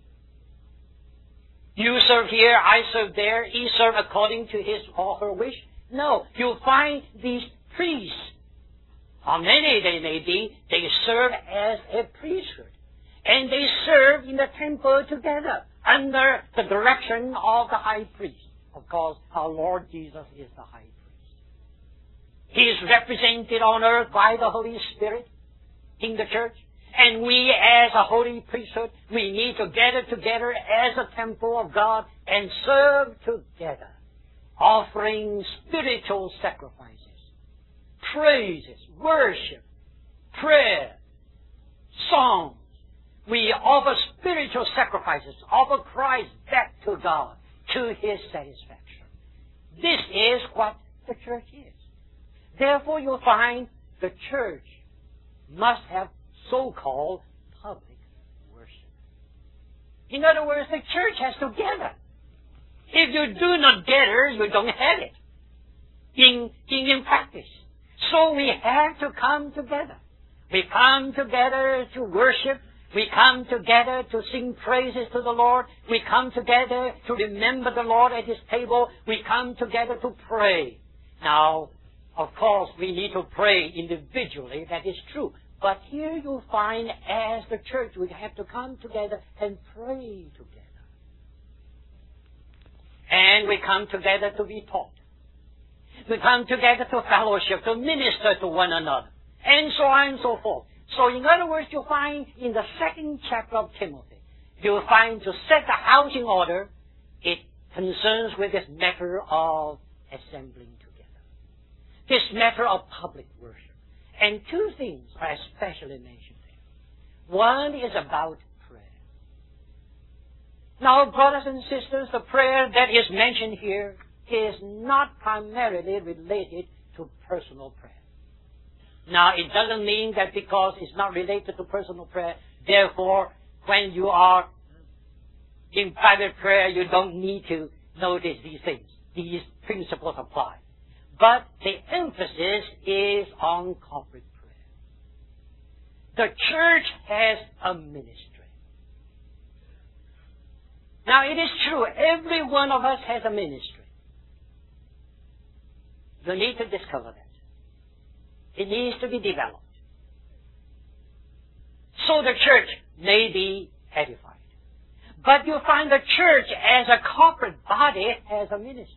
You serve here, I serve there, each serve according to his or her wish. No, you find these priests, how many they may be, they serve as a priesthood. And they serve in the temple together under the direction of the high priest. Of course, our Lord Jesus is the high priest. He is represented on earth by the Holy Spirit in the church. And we as a holy priesthood, we need to gather together as a temple of God and serve together, offering spiritual sacrifices, praises, worship, prayer, songs. We offer spiritual sacrifices, offer Christ back to God, to His satisfaction. This is what the church is. Therefore, you'll find the church must have so-called public worship. In other words, the church has to gather. If you do not gather, you don't have it in, in, in practice. So we have to come together. We come together to worship. We come together to sing praises to the Lord. We come together to remember the Lord at His table. We come together to pray. Now, of course, we need to pray individually. That is true. But here you'll find, as the church, we have to come together and pray together. And we come together to be taught. We come together to fellowship, to minister to one another, and so on and so forth. So in other words, you'll find in the second chapter of Timothy, you'll find to set the house in order, it concerns with this matter of assembling together. This matter of public worship. And two things are especially mentioned there. One is about prayer. Now, brothers and sisters, the prayer that is mentioned here is not primarily related to personal prayer. Now, it doesn't mean that because it's not related to personal prayer, therefore, when you are in private prayer, you don't need to notice these things. These principles apply. But the emphasis is on corporate prayer. The church has a ministry. Now, it is true, every one of us has a ministry. You need to discover that. It needs to be developed. So the church may be edified. But you find the church as a corporate body has a ministry.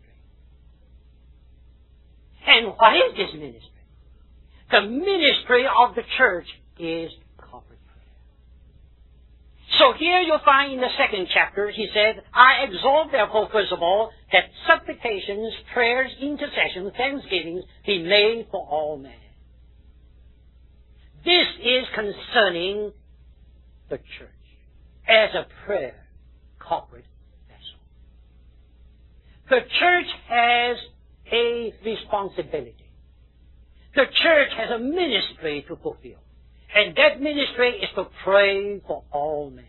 And what is this ministry? The ministry of the church is corporate prayer. So here you'll find in the second chapter, he said, I exhort therefore, first of all, that supplications, prayers, intercessions, thanksgivings be made for all men. This is concerning the church as a prayer corporate vessel. The church has a responsibility. The church has a ministry to fulfill. And that ministry is to pray for all men.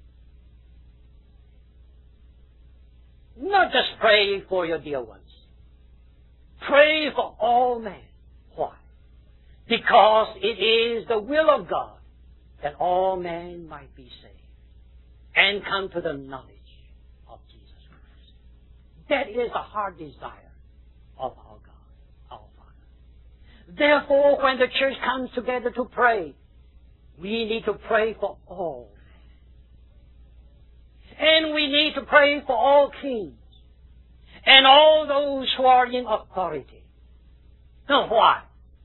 Not just pray for your dear ones. Pray for all men. Why? Because it is the will of God that all men might be saved and come to the knowledge of Jesus Christ. That is the heart desire of our God, our Father. Therefore, when the church comes together to pray, we need to pray for all men. And we need to pray for all kings and all those who are in authority. Now, why?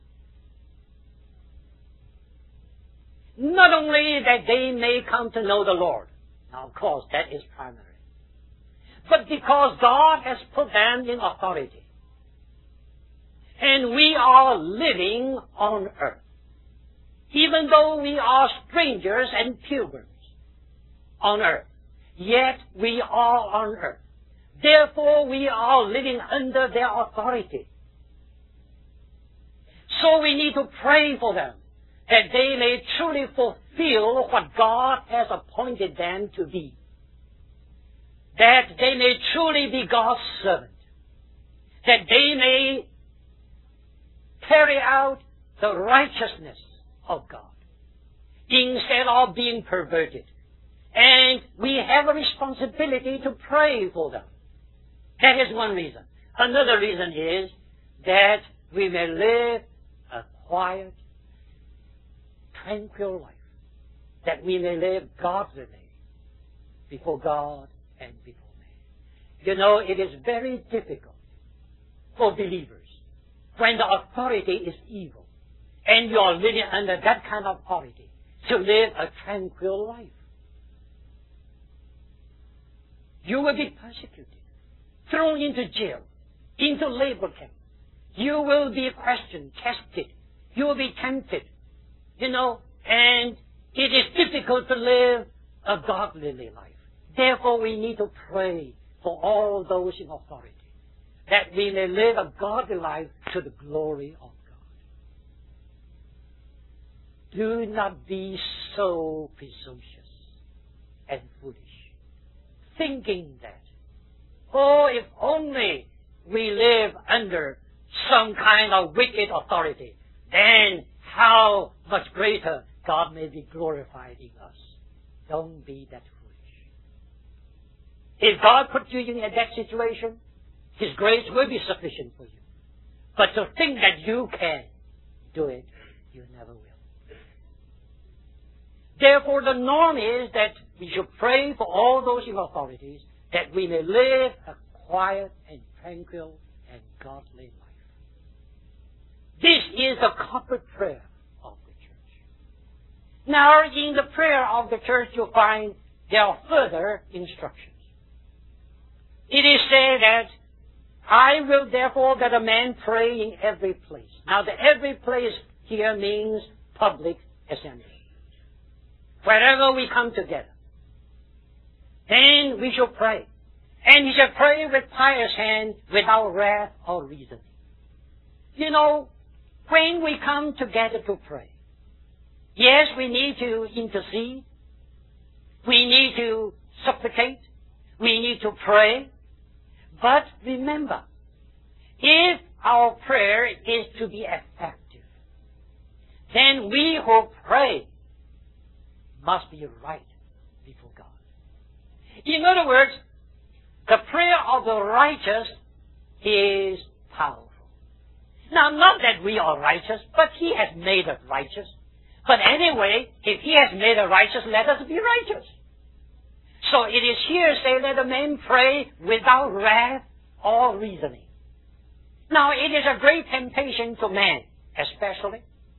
Not only that they may come to know the Lord. Now, of course, that is primary. But because God has put them in authority. And we are living on earth. Even though we are strangers and pilgrims on earth, yet we are on earth. Therefore, we are living under their authority. So we need to pray for them, that they may truly fulfill what God has appointed them to be. That they may truly be God's servant. That they may carry out the righteousness of God instead of being perverted. And we have a responsibility to pray for them. That is one reason. Another reason is that we may live a quiet, tranquil life. That we may live godly before God and before man. You know, it is very difficult for believers when the authority is evil and you are living under that kind of authority to live a tranquil life. You will be persecuted, thrown into jail, into labor camp. You will be questioned, tested. You will be tempted. You know, and it is difficult to live a godly life. Therefore, we need to pray for all those in authority, that we may live a godly life to the glory of God. Do not be so presumptuous and foolish, thinking that, oh, if only we live under some kind of wicked authority, then how much greater God may be glorified in us. Don't be that foolish. If God put you in that situation, His grace will be sufficient for you. But to think that you can do it, you never will. Therefore, the norm is that we should pray for all those in authorities, that we may live a quiet and tranquil and godly life. This is the corporate prayer of the church. Now, in the prayer of the church, you'll find there are further instructions. It is said that, I will therefore that a man pray in every place. Now, the every place here means public assembly. Wherever we come together, then we shall pray. And we shall pray with pious hand, without wrath or reasoning. You know, when we come together to pray, yes, we need to intercede. We need to supplicate. We need to pray. But remember, if our prayer is to be effective, then we who pray must be right before God. In other words, the prayer of the righteous is powerful. Now, not that we are righteous, but He has made us righteous. But anyway, if He has made us righteous, let us be righteous. So it is here say, let a man pray without wrath or reasoning. Now, it is a great temptation to man, especially,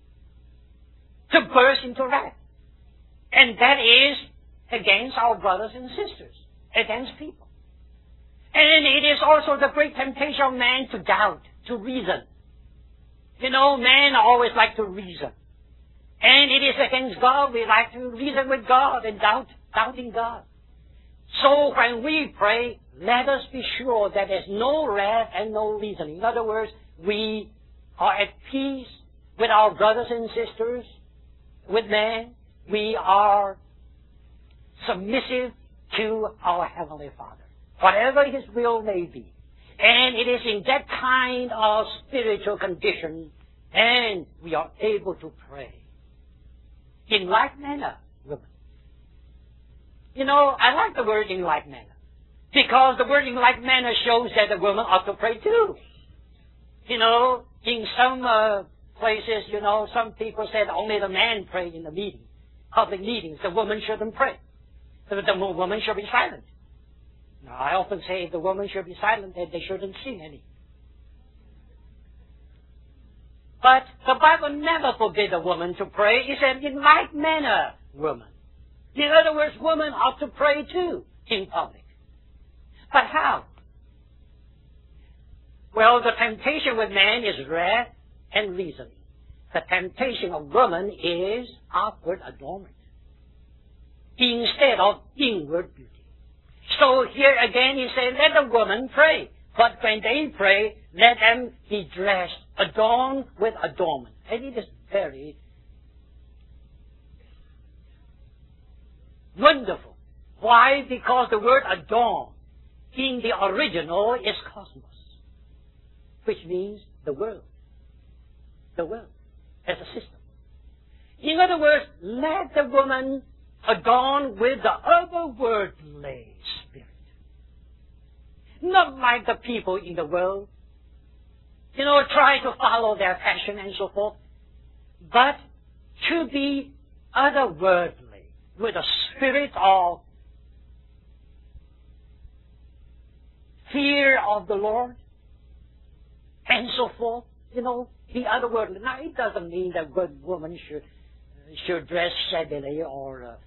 to burst into wrath. And that is against our brothers and sisters, against people. And it is also the great temptation of man to doubt, to reason. You know, men always like to reason. And it is against God. We like to reason with God and doubt, doubting God. So when we pray, let us be sure that there's no wrath and no reasoning. In other words, we are at peace with our brothers and sisters with man, we are submissive to our Heavenly Father, whatever His will may be. And it is in that kind of spiritual condition, and we are able to pray. In like manner, women. You know, I like the word in like manner, because the word in like manner shows that the woman ought to pray too. You know, in some uh, places, you know, some people said only the man pray in the meeting, public meetings. The woman shouldn't pray. The, the woman should be silent. Now, I often say if the woman should be silent, then they shouldn't sing any. But the Bible never forbid a woman to pray. It said, in like manner, woman. In other words, women ought to pray too in public. But how? Well, the temptation with man is wrath and reasoning. The temptation of woman is outward adornment instead of inward beauty. So here again he said, let the woman pray. But when they pray, let them be dressed, adorned with adornment. And it is very wonderful. Why? Because the word adorn in the original is cosmos, which means the world. The world as a system. In other words, let the woman adorn with the otherworldly spirit. Not like the people in the world, you know, try to follow their passion and so forth, but to be otherworldly with a spirit of fear of the Lord and so forth, you know, the otherworldly. Now, it doesn't mean that good woman should uh, should dress shabbily or uh,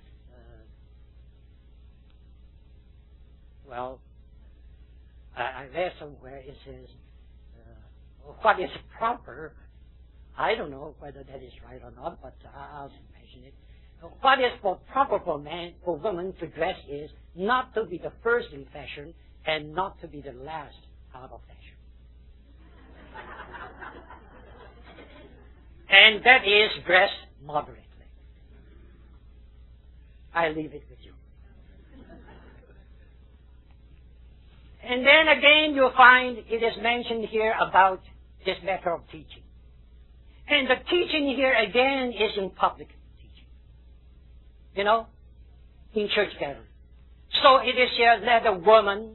Well, I, I read somewhere it says, uh, what is proper, I don't know whether that is right or not, but I'll mention it. What is for proper for man, for women to dress is not to be the first in fashion and not to be the last out of fashion. And that is dress moderately. I leave it with you. And then again, you'll find it is mentioned here about this matter of teaching. And the teaching here again is in public teaching. You know, in church gathering. So it is here, let a woman,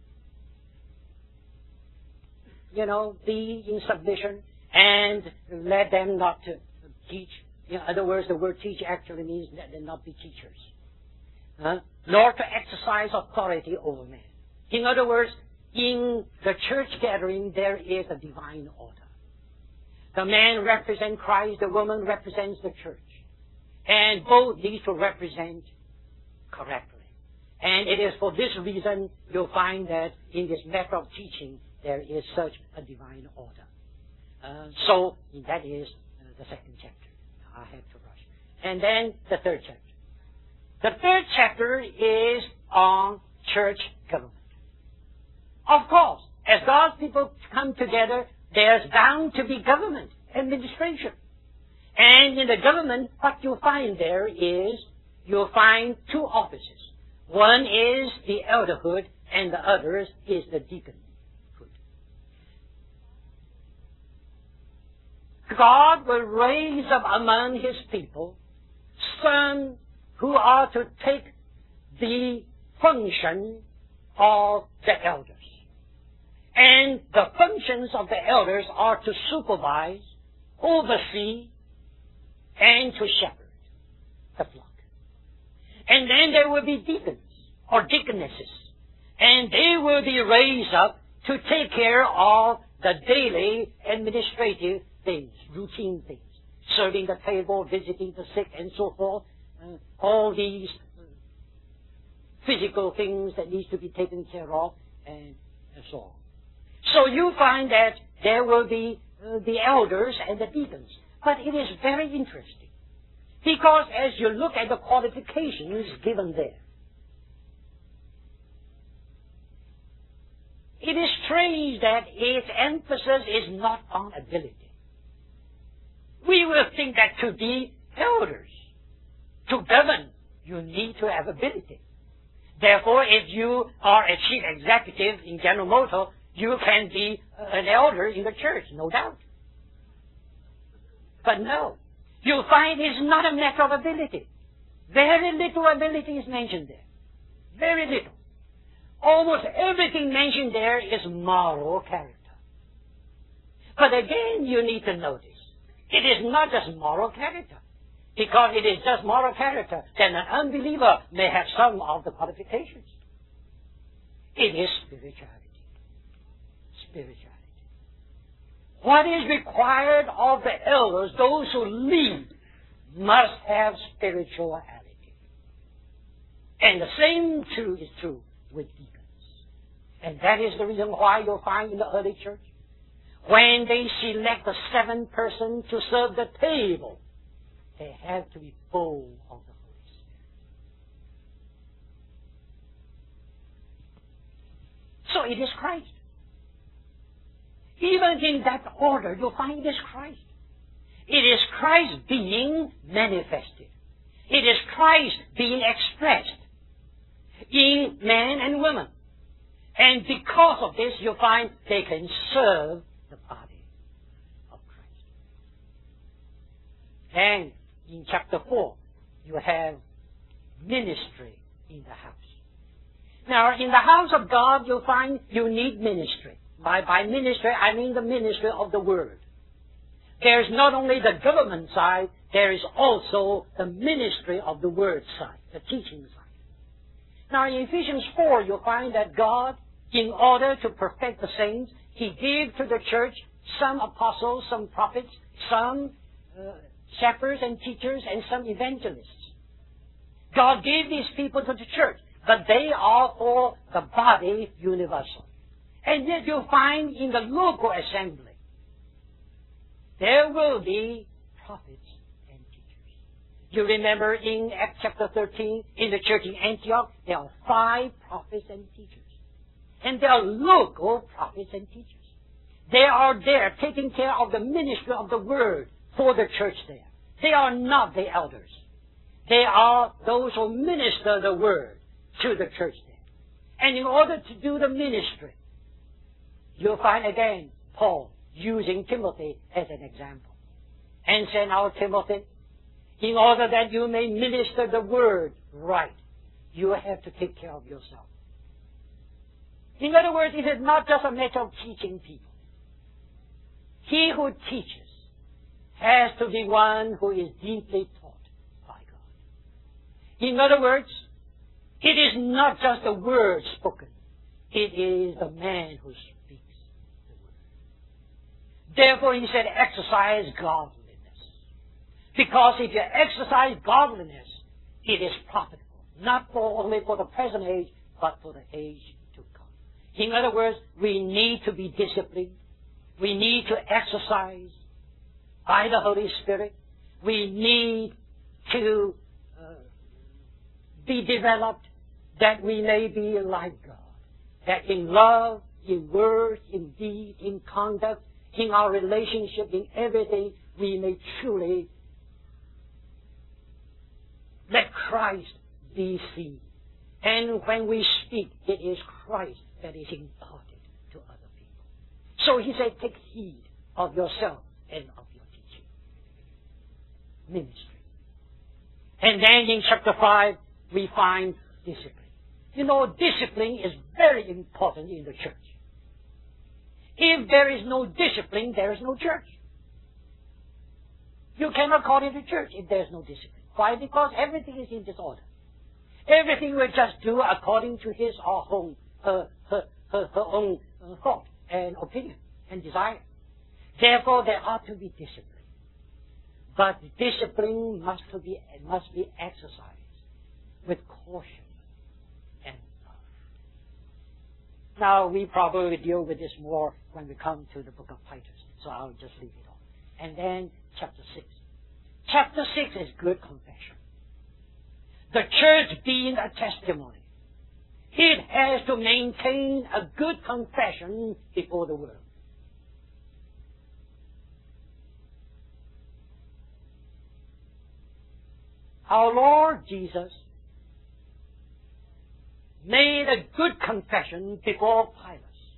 you know, be in submission and let them not to teach. In other words, the word teach actually means let them not be teachers. Huh? Nor to exercise authority over men. In other words, in the church gathering, there is a divine order. The man represents Christ, the woman represents the church. And both need to represent correctly. And it is for this reason you'll find that in this matter of teaching, there is such a divine order. Uh, so, that is uh, the second chapter. I have to rush. And then the third chapter. The third chapter is on church government. Of course, as God's people come together, there's bound to be government, administration. And in the government, what you'll find there is, you'll find two offices. One is the elderhood, and the other is the deaconhood. God will raise up among His people some who are to take the function of the elders. And the functions of the elders are to supervise, oversee, and to shepherd the flock. And then there will be deacons or deaconesses. And they will be raised up to take care of the daily administrative things, routine things. Serving the table, visiting the sick, and so forth. Uh, all these uh, physical things that need to be taken care of, and, and so on. So you find that there will be uh, the elders and the deacons. But it is very interesting. Because as you look at the qualifications given there, it is strange that its emphasis is not on ability. We will think that to be elders, To govern, you need to have ability. Therefore, if you are a chief executive in General Motors, you can be an elder in the church, no doubt. But no, you'll find it's not a matter of ability. Very little ability is mentioned there. Very little. Almost everything mentioned there is moral character. But again, you need to notice, it is not just moral character. Because it is just moral character, then an unbeliever may have some of the qualifications. It is spirituality. Spirituality. What is required of the elders, those who lead, must have spirituality. And the same too is true with deacons. And that is the reason why you'll find in the early church, when they select a seventh person to serve the table, they have to be full of the Holy Spirit. So it is Christ. Even in that order, you'll find it is Christ. It is Christ being manifested. It is Christ being expressed in men and women. And because of this, you'll find they can serve the body of Christ. And in chapter four, you have ministry in the house. Now, in the house of God, you'll find you need ministry. By, by ministry, I mean the ministry of the Word. There is not only the government side, there is also the ministry of the Word side, the teaching side. Now, in Ephesians four, you'll find that God, in order to perfect the saints, He gave to the church some apostles, some prophets, some uh, shepherds and teachers, and some evangelists. God gave these people to the church, but they are for the body universal. And yet you'll find in the local assembly, there will be prophets and teachers. You remember in Acts chapter thirteen, in the church in Antioch, there are five prophets and teachers. And they are local prophets and teachers. They are there taking care of the ministry of the Word for the church there. They are not the elders. They are those who minister the Word to the church there. And in order to do the ministry, you'll find again Paul using Timothy as an example. And say, now Timothy, in order that you may minister the Word right, you have to take care of yourself. In other words, it is not just a matter of teaching people. He who teaches has to be one who is deeply taught by God. In other words, it is not just the word spoken. It is the man who speaks the word. Therefore, he said, exercise godliness. Because if you exercise godliness, it is profitable. Not for only for the present age, but for the age to come. In other words, we need to be disciplined. We need to exercise by the Holy Spirit. We need to uh, be developed that we may be like God. That in love, in word, in deed, in conduct, in our relationship, in everything, we may truly let Christ be seen. And when we speak, it is Christ that is imparted to other people. So he said, take heed of yourself and of your teaching. Ministry. And then in chapter five, we find discipline. You know, discipline is very important in the church. If there is no discipline, there is no church. You cannot call it a church if there is no discipline. Why? Because everything is in disorder. Everything will just do according to his or own, her, her, her, her own uh, thought and opinion and desire. Therefore, there ought to be discipline. But discipline must to be must be exercised with caution and love. Now, we probably deal with this more when we come to the book of Titus, so I'll just leave it on. And then chapter six. Chapter six is good confession. The church being a testimony. It has to maintain a good confession before the world. our Lord Jesus made a good confession before Pilate.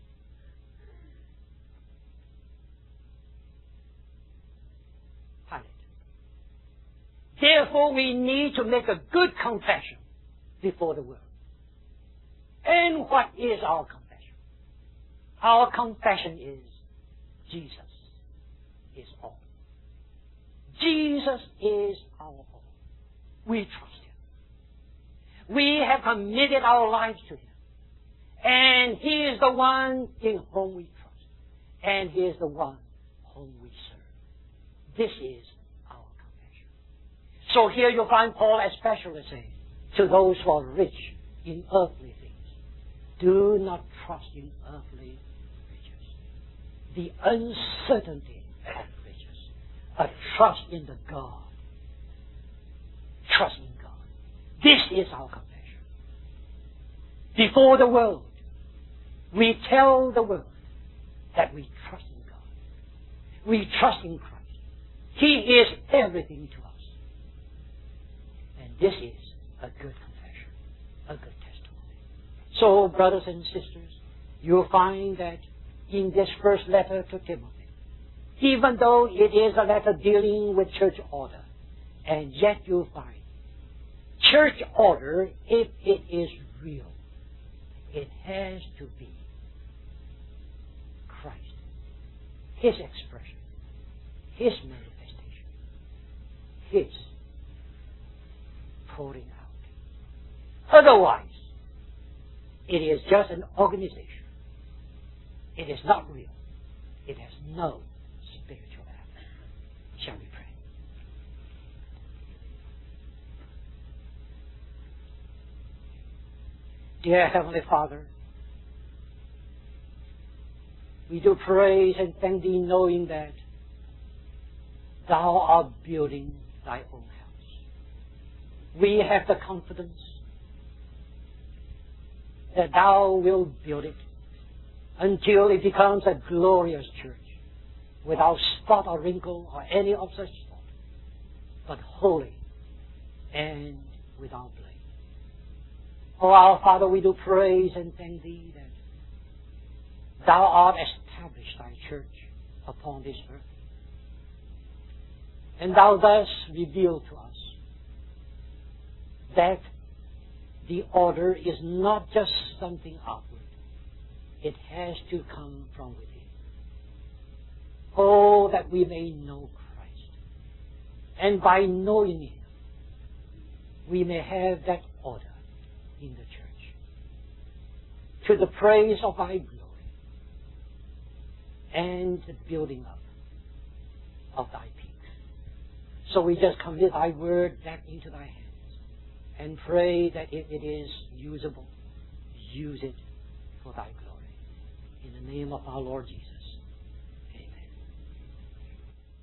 Pilate. Therefore, we need to make a good confession before the world. And what is our confession? Our confession is Jesus is all. Jesus is our all. We trust Him. We have committed our lives to Him. And He is the one in whom we trust. And He is the one whom we serve. This is our confession. So here you find Paul especially saying to those who are rich in earthly things, do not trust in earthly riches. The uncertainty of riches. But trust in the God. Trust in God. This is our confession. Before the world, we tell the world that we trust in God. We trust in Christ. He is everything to us. And this is a good confession, a good testimony. So, brothers and sisters, you'll find that in this first letter to Timothy, even though it is a letter dealing with church order, and yet you'll find church order, if it is real, it has to be Christ, His expression, His manifestation, His pouring out. Otherwise, it is just an organization. It is not real. It has no spiritual act. Shall we pray? Dear Heavenly Father, we do praise and thank Thee, knowing that Thou art building Thy own house. We have the confidence that Thou wilt build it until it becomes a glorious church, without spot or wrinkle or any of such sort, but holy and without blame. Oh, our Father, we do praise and thank Thee that Thou art established Thy church upon this earth. And Thou dost reveal to us that the order is not just something outward. It has to come from within. Oh, that we may know Christ. And by knowing Him, we may have that order in the church, to the praise of Thy glory and the building up of Thy people. So we just commit Thy word back into Thy hands and pray that if it is usable, use it for Thy glory. In the name of our Lord Jesus.